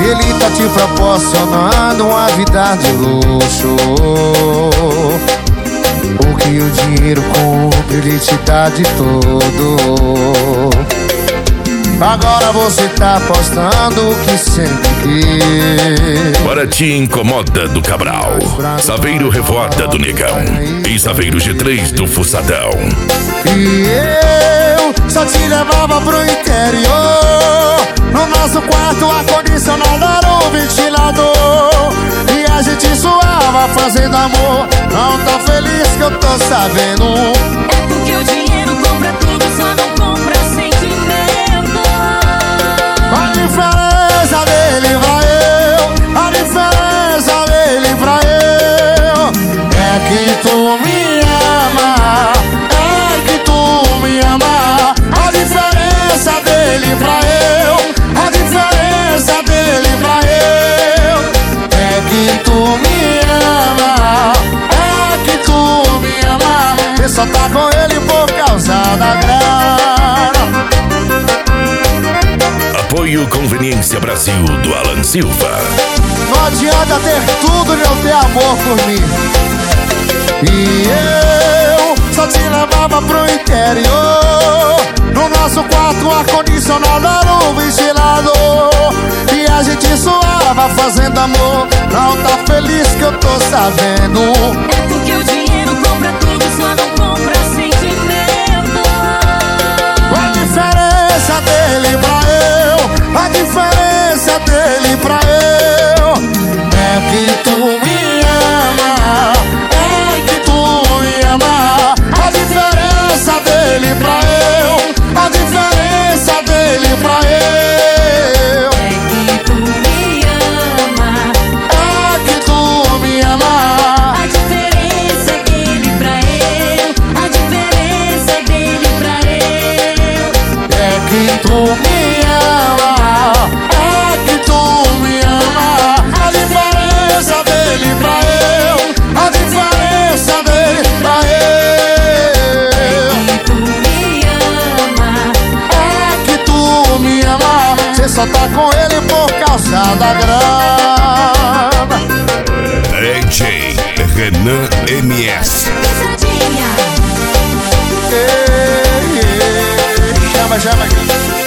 Ele tá te proporcionando uma vida de luxo. O que o dinheiro compra, ele te dá de todo. Agora você tá apostando o que sempre quis. Para te incomoda do Cabral, Saveiro Revoada do Negão e Saveiro G3 do Fuçadão. E eu só te levava pro interior. No nosso quarto ar-condicionado era um ventilador. E a gente suava fazendo amor. Não tá feliz que eu tô sabendo. É porque o dinheiro compra tudo, só não compra sentimento. A diferença dele pra eu, a diferença dele pra eu é que tu me ama, é que tu me ama. A diferença dele pra eu, a diferença dele pra eu é que tu me ama, é que tu me ama. Você só tá com ele por causa da grana. Apoio Conveniência Brasil do Alan Silva. Não adianta ter tudo e não ter amor por mim. E eu só te levava pro interior. No nosso quarto ar-condicionado era um ventilador. E a gente suava fazendo amor. Não tá feliz que eu tô sabendo. É porque o dinheiro compra tudo, só não compra sentimento. A diferença dele pra eu, a diferença dele pra eu é que tu me ama, é que tu me ama. A diferença dele pra eu, a diferença dele pra eu É que tu me ama, é que tu me ama. a diferença dele pra eu, a diferença dele pra eu. É que tu me ama, é que tu me ama. A diferença dele pra eu, a diferença dele pra eu É que tu me ama, é que tu me ama. Você só tá com ele por causa da grana. DJ Renan MS. pesadinha. Ei, ei, chama, chama aqui.